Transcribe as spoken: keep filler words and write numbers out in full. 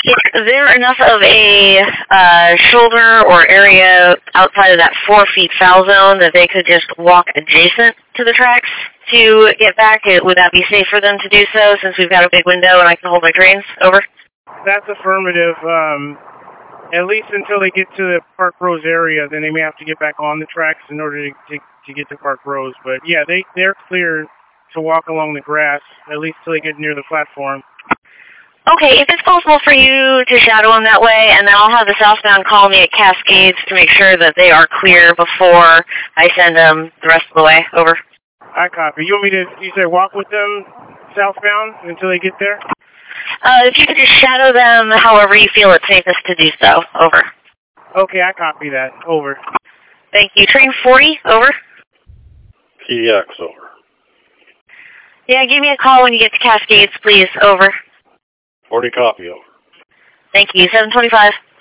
Is there enough of a uh, shoulder or area outside of that four feet foul zone that they could just walk adjacent to the tracks to get back? Would that be safe for them to do so since we've got a big window and I can hold my trains? Over. That's affirmative. Um, at least until they get to the Park Rose area, then they may have to get back on the tracks in order to, to, to get to Park Rose. But yeah, they, they're clear to walk along the grass, at least till they get near the platform. Okay, if it's possible for you to shadow them that way, and then I'll have the southbound call me at Cascades to make sure that they are clear before I send them the rest of the way. Over. I copy. You want me to, you say walk with them southbound until they get there? Uh, if you could just shadow them however you feel it's safest to do so. Over. Okay, I copy that. Over. Thank you. Train forty, over. P X, over. Yeah, give me a call when you get to Cascades, please. Over. forty copy, over. Thank you. seven twenty-five.